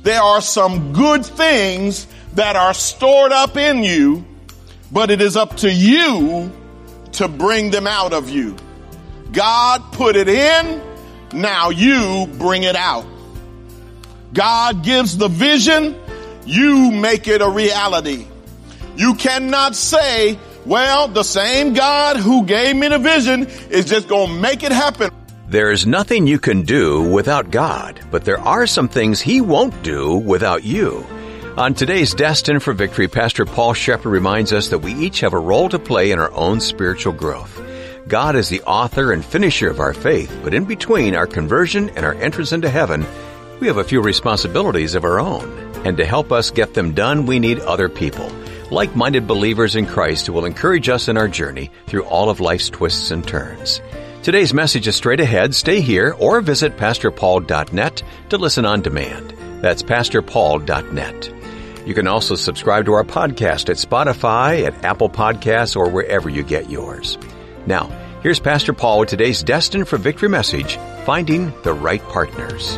There are some good things that are stored up in you, but it is up to you to bring them out of you. God put it in, now you bring it out. God gives the vision, you make it a reality. You cannot say, well, the same God who gave me the vision is just going to make it happen. There's nothing you can do without God, but there are some things He won't do without you. On today's Destined for Victory, Pastor Paul Shepherd reminds us that we each have a role to play in our own spiritual growth. God is the author and finisher of our faith, but in between our conversion and our entrance into heaven, we have a few responsibilities of our own. And to help us get them done, we need other people, like-minded believers in Christ who will encourage us in our journey through all of life's twists and turns. Today's message is straight ahead. Stay here or visit PastorPaul.net to listen on demand. That's PastorPaul.net. You can also subscribe to our podcast at Spotify, at Apple Podcasts, or wherever you get yours. Now, here's Pastor Paul with today's Destined for Victory message, Finding the Right Partners.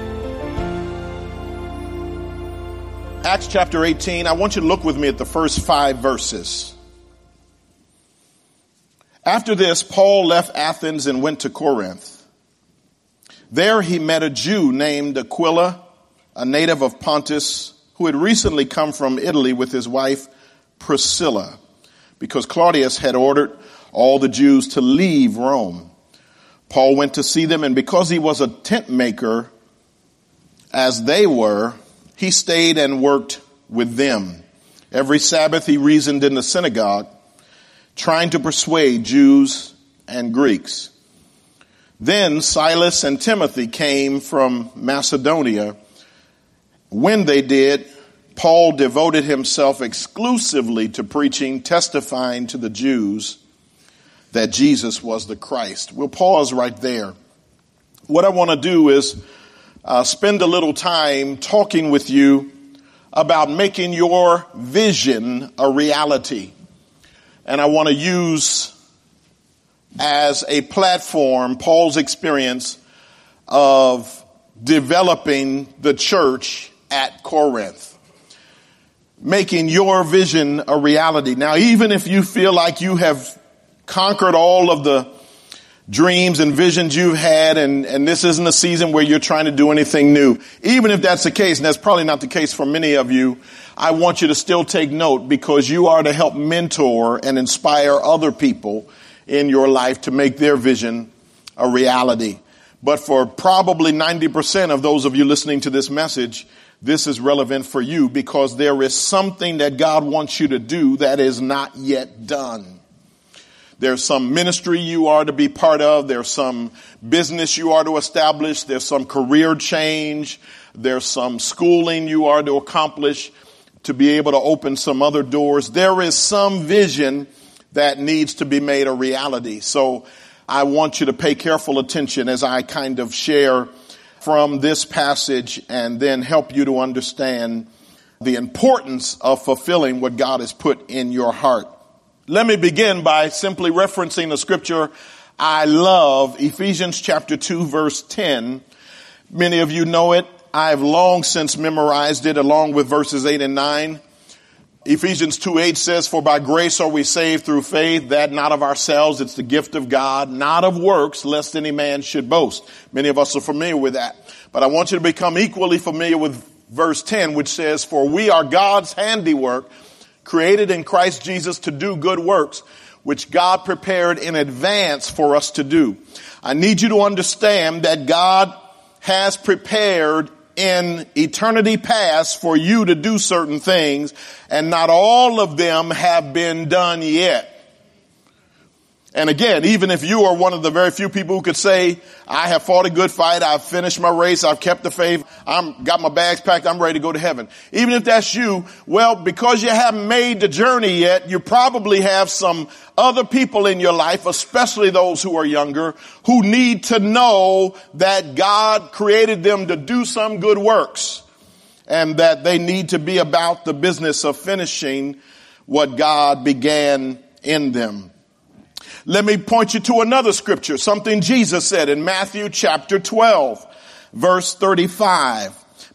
Acts chapter 18, I want you to look with me at the first 5 verses. After this, Paul left Athens and went to Corinth. There he met a Jew named Aquila, a native of Pontus, who had recently come from Italy with his wife Priscilla, because Claudius had ordered all the Jews to leave Rome. Paul went to see them, and because he was a tent maker, as they were, he stayed and worked with them. Every Sabbath he reasoned in the synagogue, trying to persuade Jews and Greeks. Then Silas and Timothy came from Macedonia. When they did, Paul devoted himself exclusively to preaching, testifying to the Jews that Jesus was the Christ. We'll pause right there. What I want to do is spend a little time talking with you about making your vision a reality. And I want to use as a platform Paul's experience of developing the church at Corinth. Making your vision a reality. Now, even if you feel like you have conquered all of the dreams and visions you've had, and this isn't a season where you're trying to do anything new. Even if that's the case, and that's probably not the case for many of you, I want you to still take note, because you are to help mentor and inspire other people in your life to make their vision a reality. But for probably 90% of those of you listening to this message, this is relevant for you, because there is something that God wants you to do that is not yet done. There's some ministry you are to be part of. There's some business you are to establish. There's some career change. There's some schooling you are to accomplish to be able to open some other doors. There is some vision that needs to be made a reality. So I want you to pay careful attention as I kind of share from this passage and then help you to understand the importance of fulfilling what God has put in your heart. Let me begin by simply referencing the scripture I love, Ephesians chapter 2, verse 10. Many of you know it. I've long since memorized it along with verses 8 and 9. Ephesians 2:8 says, "For by grace are we saved through faith, that not of ourselves, it's the gift of God, not of works, lest any man should boast." Many of us are familiar with that. But I want you to become equally familiar with verse 10, which says, "For we are God's handiwork, created in Christ Jesus to do good works, which God prepared in advance for us to do." I need you to understand that God has prepared in eternity past for you to do certain things, and not all of them have been done yet. And again, even if you are one of the very few people who could say, I have fought a good fight, I've finished my race, I've kept the faith, got my bags packed, I'm ready to go to heaven. Even if that's you, well, because you haven't made the journey yet, you probably have some other people in your life, especially those who are younger, who need to know that God created them to do some good works, and that they need to be about the business of finishing what God began in them. Let me point you to another scripture, something Jesus said in Matthew chapter 12, verse 35.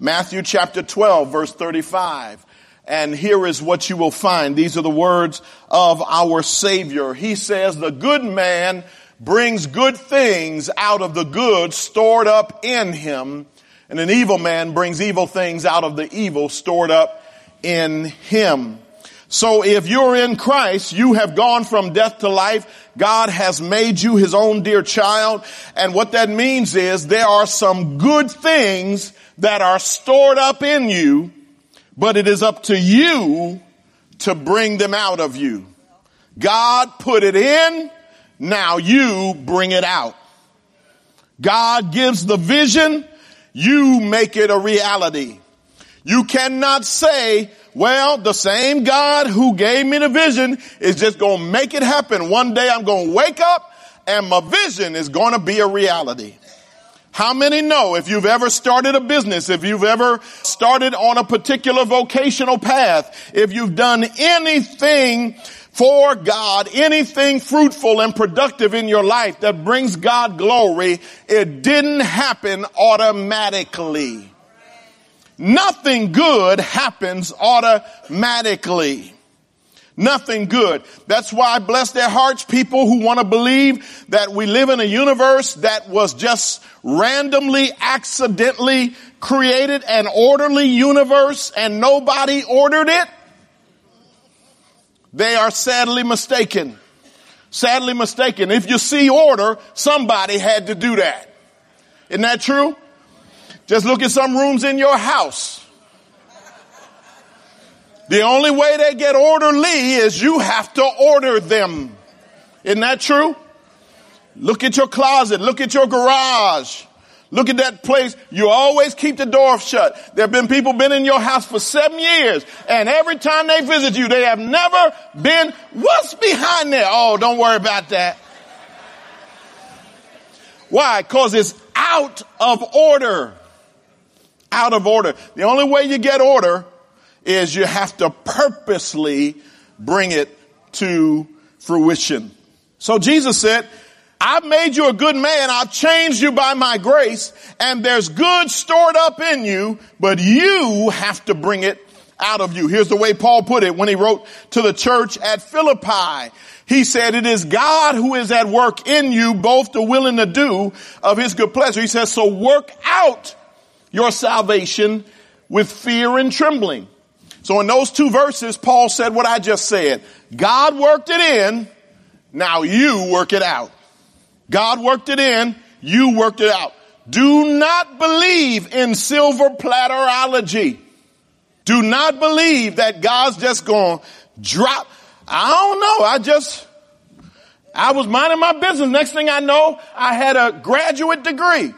Matthew chapter 12, verse 35. And here is what you will find. These are the words of our Savior. He says, the good man brings good things out of the good stored up in him, and an evil man brings evil things out of the evil stored up in him. So if you're in Christ, you have gone from death to life. God has made you his own dear child. And what that means is there are some good things that are stored up in you, but it is up to you to bring them out of you. God put it in. Now you bring it out. God gives the vision. You make it a reality. You cannot say, well, the same God who gave me the vision is just going to make it happen. One day I'm going to wake up and my vision is going to be a reality. How many know if you've ever started a business, if you've ever started on a particular vocational path, if you've done anything for God, anything fruitful and productive in your life that brings God glory, it didn't happen automatically. Nothing good happens automatically. Nothing good. That's why I bless their hearts, people who want to believe that we live in a universe that was just randomly, accidentally created, an orderly universe, and nobody ordered it. They are sadly mistaken. Sadly mistaken. If you see order, somebody had to do that. Isn't that true? Just look at some rooms in your house. The only way they get orderly is you have to order them. Isn't that true? Look at your closet. Look at your garage. Look at that place. You always keep the door shut. There have been people been in your house for 7 years, and every time they visit you, they have never been, what's behind there? Oh, don't worry about that. Why? Because it's out of order. Out of order. The only way you get order is you have to purposely bring it to fruition. So Jesus said, I've made you a good man. I've changed you by my grace, and there's good stored up in you, but you have to bring it out of you. Here's the way Paul put it when he wrote to the church at Philippi. He said, it is God who is at work in you, both to will and to do of his good pleasure. He says, so work out your salvation with fear and trembling. So in those two verses, Paul said what I just said. God worked it in. Now you work it out. God worked it in. You worked it out. Do not believe in silver platterology. Do not believe that God's just going to drop. I don't know. I was minding my business. Next thing I know, I had a graduate degree.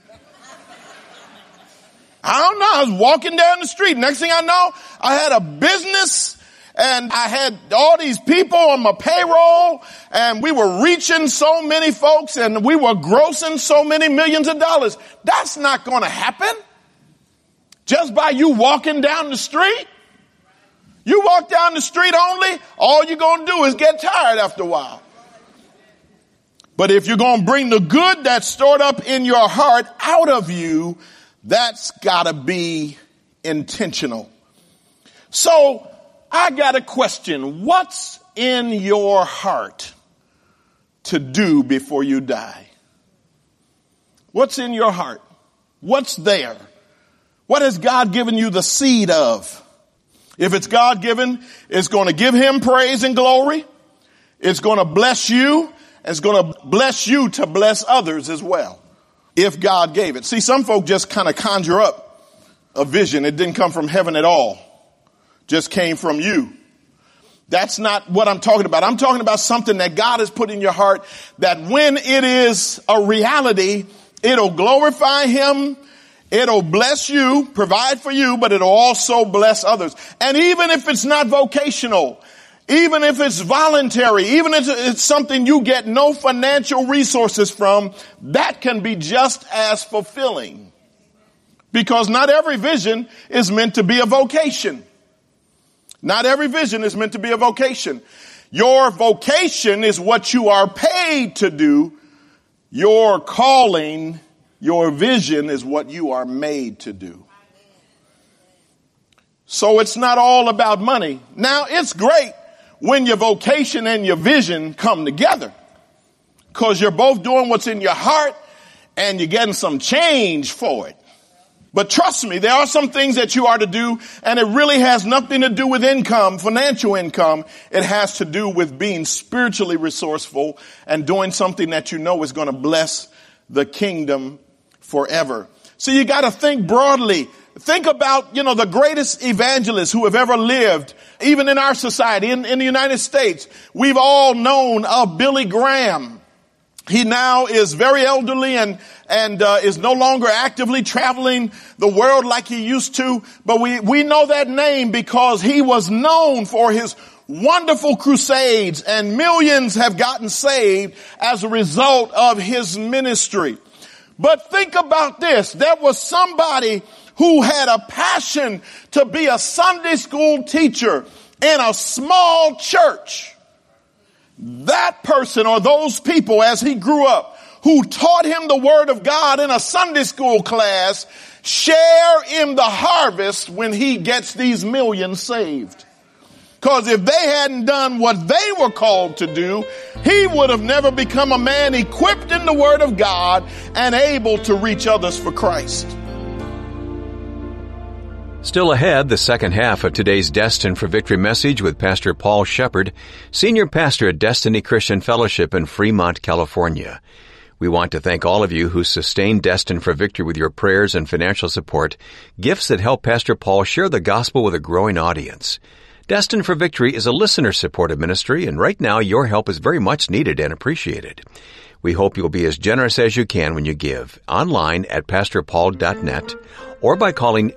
I don't know. I was walking down the street. Next thing I know, I had a business and I had all these people on my payroll and we were reaching so many folks and we were grossing so many millions of dollars. That's not going to happen just by you walking down the street. You walk down the street only, all you're going to do is get tired after a while. But if you're going to bring the good that's stored up in your heart out of you, that's got to be intentional. So I got a question. What's in your heart to do before you die? What's in your heart? What's there? What has God given you the seed of? If it's God given, it's going to give him praise and glory. It's going to bless you. It's going to bless you to bless others as well. If God gave it. See, some folk just kind of conjure up a vision. It didn't come from heaven at all. Just came from you. That's not what I'm talking about. I'm talking about something that God has put in your heart that when it is a reality, it'll glorify him. It'll bless you, provide for you, but it'll also bless others. And even if it's not vocational, even if it's voluntary, even if it's something you get no financial resources from, that can be just as fulfilling. Because not every vision is meant to be a vocation. Not every vision is meant to be a vocation. Your vocation is what you are paid to do. Your calling, your vision is what you are made to do. So it's not all about money. Now, it's great when your vocation and your vision come together, because you're both doing what's in your heart and you're getting some change for it. But trust me, there are some things that you are to do, and it really has nothing to do with income, financial income. It has to do with being spiritually resourceful and doing something that you know is going to bless the kingdom forever. So you got to think broadly. Think about, the greatest evangelists who have ever lived, even in our society, in the United States. We've all known of Billy Graham. He now is very elderly and is no longer actively traveling the world like he used to. But we know that name because he was known for his wonderful crusades, and millions have gotten saved as a result of his ministry. But think about this. There was somebody who had a passion to be a Sunday school teacher in a small church. That person, or those people as he grew up, who taught him the word of God in a Sunday school class, share in the harvest when he gets these millions saved. Because if they hadn't done what they were called to do, he would have never become a man equipped in the word of God and able to reach others for Christ. Still ahead, the second half of today's Destined for Victory message with Pastor Paul Shepard, Senior Pastor at Destiny Christian Fellowship in Fremont, California. We want to thank all of you who sustain Destined for Victory with your prayers and financial support, gifts that help Pastor Paul share the gospel with a growing audience. Destined for Victory is a listener-supported ministry, and right now your help is very much needed and appreciated. We hope you'll be as generous as you can when you give, online at pastorpaul.net or by calling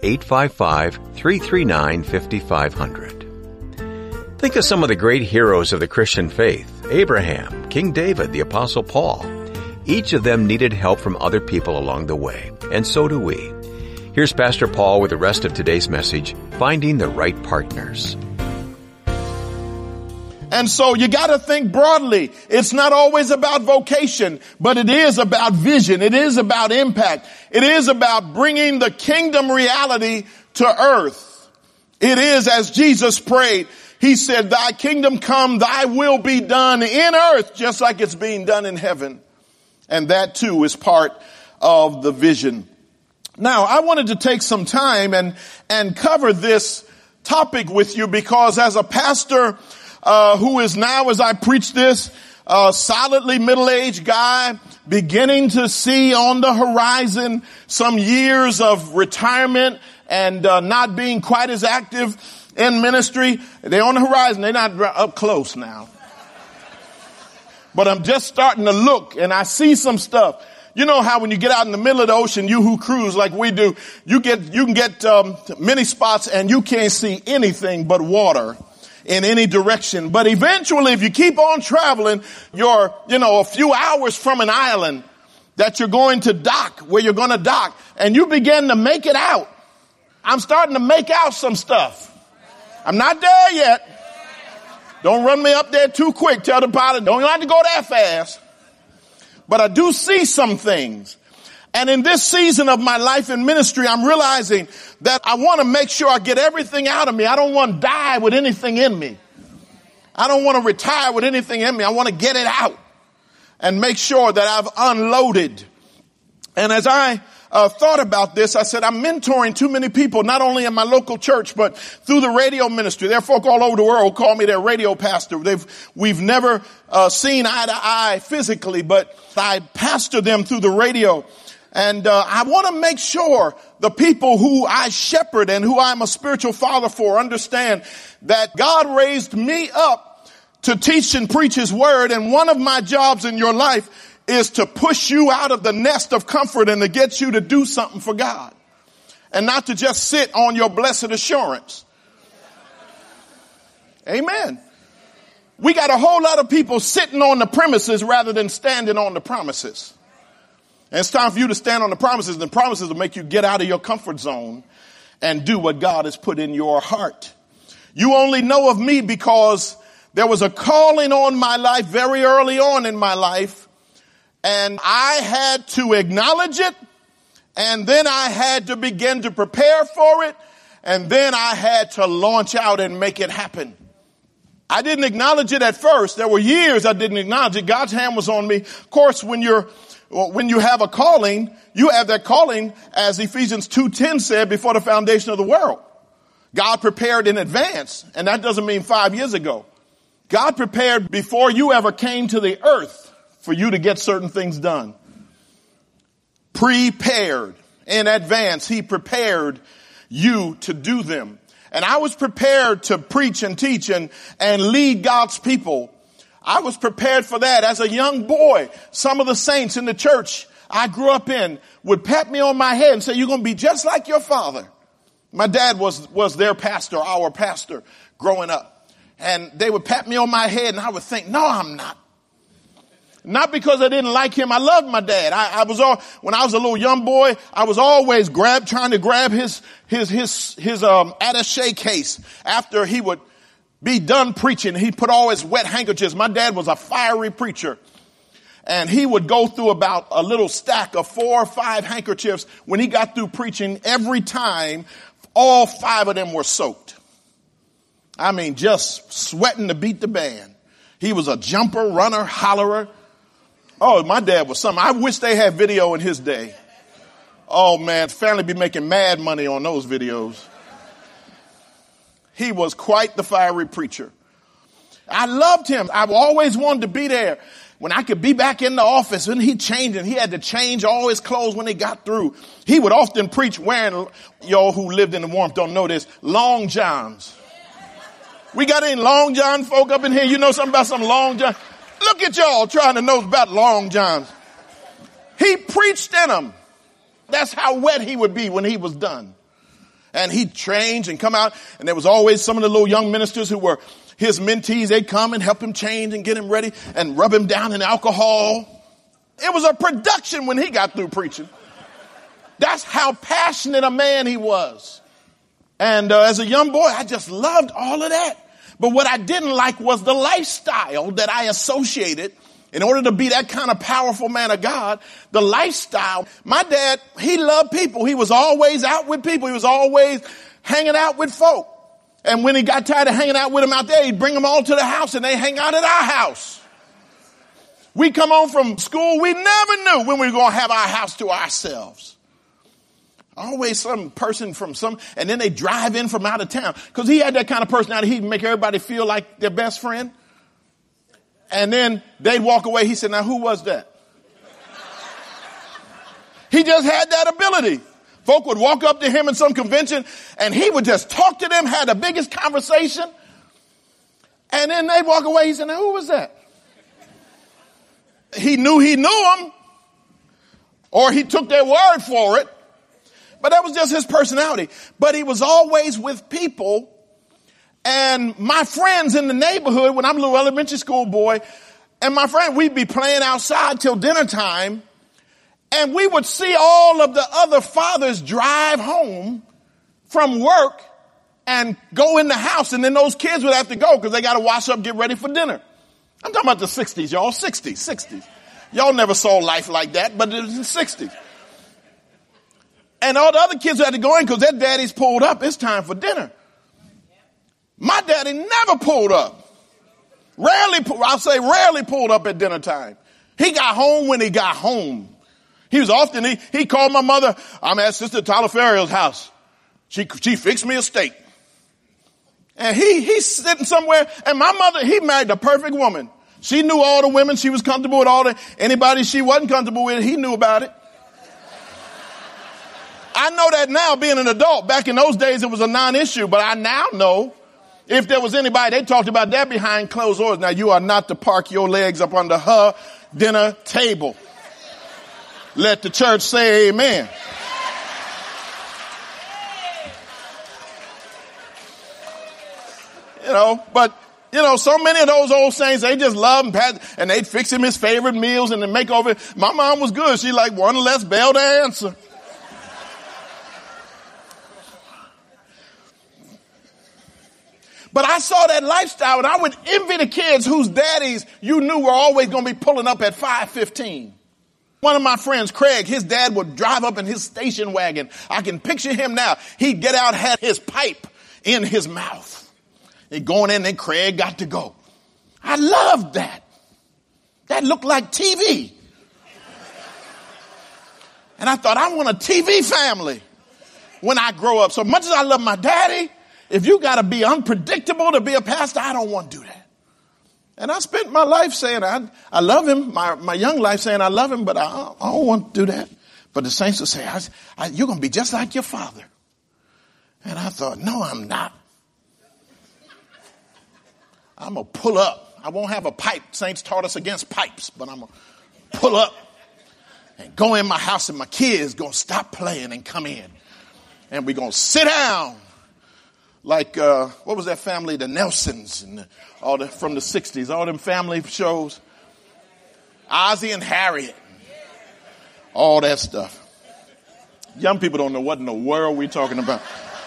855-339-5500. Think of some of the great heroes of the Christian faith: Abraham, King David, the Apostle Paul. Each of them needed help from other people along the way, and so do we. Here's Pastor Paul with the rest of today's message, Finding the Right Partners. And so you got to think broadly. It's not always about vocation, but it is about vision. It is about impact. It is about bringing the kingdom reality to earth. It is, as Jesus prayed, he said, "Thy kingdom come, thy will be done in earth, just like it's being done in heaven." And that too is part of the vision. Now, I wanted to take some time and cover this topic with you, because as a pastor who is now, as I preach this, solidly middle-aged guy, beginning to see on the horizon some years of retirement and not being quite as active in ministry. They're on the horizon. They're not up close now. But I'm just starting to look, and I see some stuff. You know how when you get out in the middle of the ocean, you who cruise like we do, you can get many spots and you can't see anything but water in any direction. But eventually, if you keep on traveling, you're, a few hours from an island that you're going to dock, where you're going to dock, and you begin to make it out. I'm starting to make out some stuff. I'm not there yet. Don't run me up there too quick. Tell the pilot, don't have to go that fast. But I do see some things. And in this season of my life in ministry, I'm realizing that I want to make sure I get everything out of me. I don't want to die with anything in me. I don't want to retire with anything in me. I want to get it out and make sure that I've unloaded. And as I thought about this, I said, I'm mentoring too many people, not only in my local church, but through the radio ministry. There are folk all over the world who call me their radio pastor. We've never seen eye to eye physically, but I pastor them through the radio. And I want to make sure the people who I shepherd and who I'm a spiritual father for understand that God raised me up to teach and preach his word. And one of my jobs in your life is to push you out of the nest of comfort and to get you to do something for God, and not to just sit on your blessed assurance. Amen. We got a whole lot of people sitting on the premises rather than standing on the promises. And it's time for you to stand on the promises. The promises will make you get out of your comfort zone and do what God has put in your heart. You only know of me because there was a calling on my life very early on in my life, and I had to acknowledge it, and then I had to begin to prepare for it, And then I had to launch out and make it happen. I didn't acknowledge it at first. There were years I didn't acknowledge it. God's hand was on me. Of course, when you have a calling, you have that calling, as Ephesians 2:10 said, before the foundation of the world. God prepared in advance, and that doesn't mean 5 years ago. God prepared before you ever came to the earth for you to get certain things done. Prepared in advance. He prepared you to do them. And I was prepared to preach and teach and lead God's people. I was prepared for that as a young boy. Some of the saints in the church I grew up in would pat me on my head and say, you're going to be just like your father. My dad was their pastor, our pastor, growing up. And they would pat me on my head and I would think, no, I'm not. Not because I didn't like him. I loved my dad. When I was a little young boy, I was always trying to grab his attaché case after he would be done preaching. He'd put all his wet handkerchiefs. My dad was a fiery preacher. And he would go through about a little stack of 4 or 5 handkerchiefs. When he got through preaching, every time, all 5 of them were soaked. I mean, just sweating to beat the band. He was a jumper, runner, hollerer. Oh, my dad was something. I wish they had video in his day. Oh, man, family be making mad money on those videos. He was quite the fiery preacher. I loved him. I always wanted to be there when I could be back in the office. And he changed, and he had to change all his clothes when he got through. He would often preach wearing, y'all who lived in the warmth don't know this, long johns. We got any long john folk up in here? You know something about some long john? Look at y'all trying to know about long johns. He preached in them. That's how wet he would be when he was done. And he'd change and come out. And there was always some of the little young ministers who were his mentees. They'd come and help him change and get him ready and rub him down in alcohol. It was a production when he got through preaching. That's how passionate a man he was. And as a young boy, I just loved all of that. But what I didn't like was the lifestyle that I associated. In order to be that kind of powerful man of God, the lifestyle. My dad, he loved people. He was always out with people. He was always hanging out with folk. And when he got tired of hanging out with them out there, he'd bring them all to the house and they hang out at our house. We come home from school. We never knew when we were going to have our house to ourselves. Always some person and then they drive in from out of town. Because he had that kind of personality. He'd make everybody feel like their best friend. And then they'd walk away. He said, now who was that? He just had that ability. Folk would walk up to him in some convention and he would just talk to them, had the biggest conversation. And then they'd walk away. He said, now who was that? He knew them, or he took their word for it. But that was just his personality. But he was always with people. And my friends in the neighborhood, when I'm a little elementary school boy, and my friend, we'd be playing outside till dinner time. And we would see all of the other fathers drive home from work and go in the house. And then those kids would have to go because they got to wash up, get ready for dinner. I'm talking about the 60s, y'all. 60s. Y'all never saw life like that, but it was the 60s. And all the other kids had to go in because their daddies pulled up. It's time for dinner. My daddy never pulled up. Rarely pulled up at dinner time. He got home when he got home. He was often, he called my mother. I'm at Sister Talaferio's house. She fixed me a steak. And he's sitting somewhere. And my mother, he married the perfect woman. She knew all the women. She was comfortable with anybody she wasn't comfortable with. He knew about it. I know that now being an adult. Back in those days, it was a non-issue, but I now know if there was anybody, they talked about that behind closed doors. Now, you are not to park your legs up under her dinner table. Let the church say amen. So many of those old saints, they just love him and they'd fix him his favorite meals and then make over. My mom was good. She like one less bell to answer. But I saw that lifestyle and I would envy the kids whose daddies you knew were always going to be pulling up at 5:15. One of my friends, Craig, his dad would drive up in his station wagon. I can picture him now. He'd get out, had his pipe in his mouth. He'd going in, and Craig got to go. I loved that. That looked like TV. And I thought, I want a TV family when I grow up. So much as I love my daddy, if you got to be unpredictable to be a pastor, I don't want to do that. And I spent my life saying I love him, my young life saying I love him, but I don't want to do that. But the saints would say, you're going to be just like your father. And I thought, no, I'm not. I'm going to pull up. I won't have a pipe. Saints taught us against pipes, but I'm going to pull up and go in my house, and my kids going to stop playing and come in. And we're going to sit down. Like, what was that family? The Nelsons and from the 60s, all them family shows. Ozzie and Harriet. All that stuff. Young people don't know what in the world we're talking about.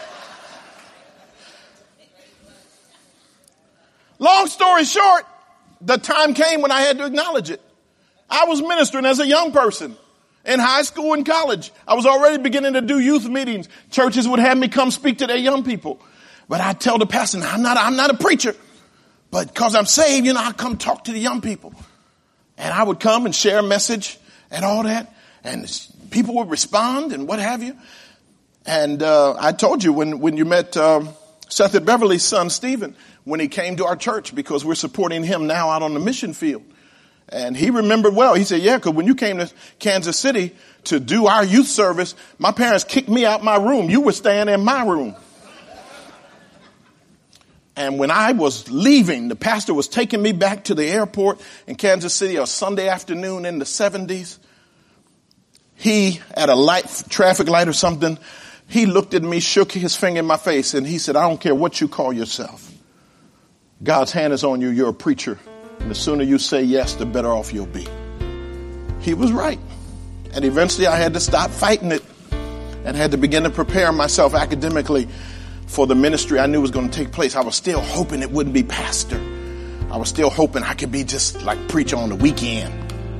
Long story short, the time came when I had to acknowledge it. I was ministering as a young person in high school and college. I was already beginning to do youth meetings. Churches would have me come speak to their young people. But I tell the pastor, I'm not a preacher, but because I'm saved, I come talk to the young people. And I would come and share a message and all that. And people would respond and what have you. And I told you when you met Seth and Beverly's son, Stephen, when he came to our church, because we're supporting him now out on the mission field. And he remembered well. He said, yeah, because when you came to Kansas City to do our youth service, my parents kicked me out my room. You were staying in my room. And when I was leaving, the pastor was taking me back to the airport in Kansas City on Sunday afternoon in the 70s. He, at a traffic light or something, he looked at me, shook his finger in my face, and he said, I don't care what you call yourself. God's hand is on you. You're a preacher. And the sooner you say yes, the better off you'll be. He was right. And eventually I had to stop fighting it and had to begin to prepare myself academically for the ministry I knew was going to take place. I was still hoping it wouldn't be pastor. I was still hoping I could be just like preacher on the weekend.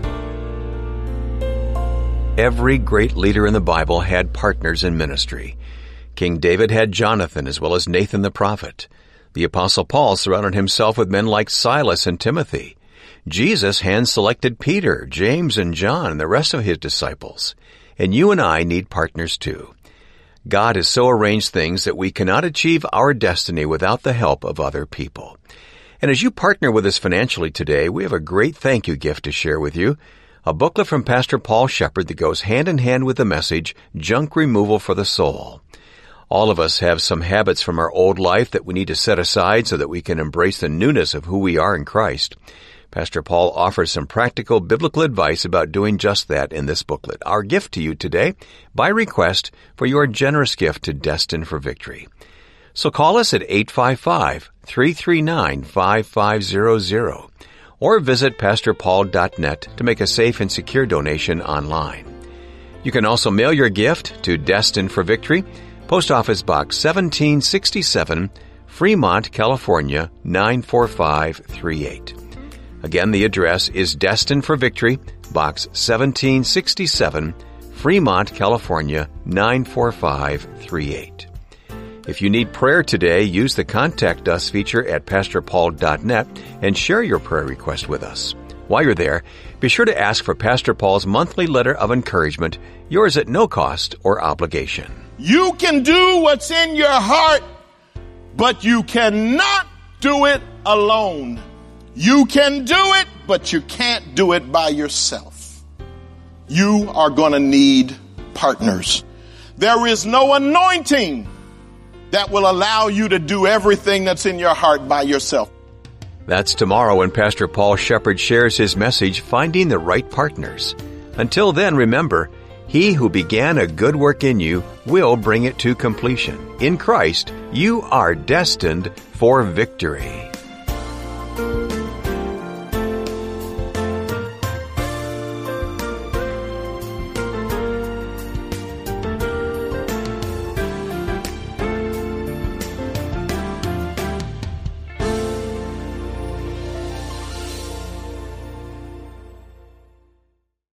Every great leader in the Bible had partners in ministry. King David had Jonathan as well as Nathan the prophet. The Apostle Paul surrounded himself with men like Silas and Timothy. Jesus hand-selected Peter, James, and John and the rest of his disciples. And you and I need partners too. God has so arranged things that we cannot achieve our destiny without the help of other people. And as you partner with us financially today, we have a great thank you gift to share with you. A booklet from Pastor Paul Shepard that goes hand in hand with the message, Junk Removal for the Soul. All of us have some habits from our old life that we need to set aside so that we can embrace the newness of who we are in Christ. Pastor Paul offers some practical biblical advice about doing just that in this booklet. Our gift to you today, by request, for your generous gift to Destined for Victory. So call us at 855-339-5500 or visit pastorpaul.net to make a safe and secure donation online. You can also mail your gift to Destined for Victory, Post Office Box 1767, Fremont, California 94538. Again, the address is Destined for Victory, Box 1767, Fremont, California 94538. If you need prayer today, use the Contact Us feature at pastorpaul.net and share your prayer request with us. While you're there, be sure to ask for Pastor Paul's monthly letter of encouragement, yours at no cost or obligation. You can do what's in your heart, but you cannot do it alone. You can do it, but you can't do it by yourself. You are going to need partners. There is no anointing that will allow you to do everything that's in your heart by yourself. That's tomorrow when Pastor Paul Shepard shares his message, Finding the Right Partners. Until then, remember, he who began a good work in you will bring it to completion. In Christ, you are destined for victory.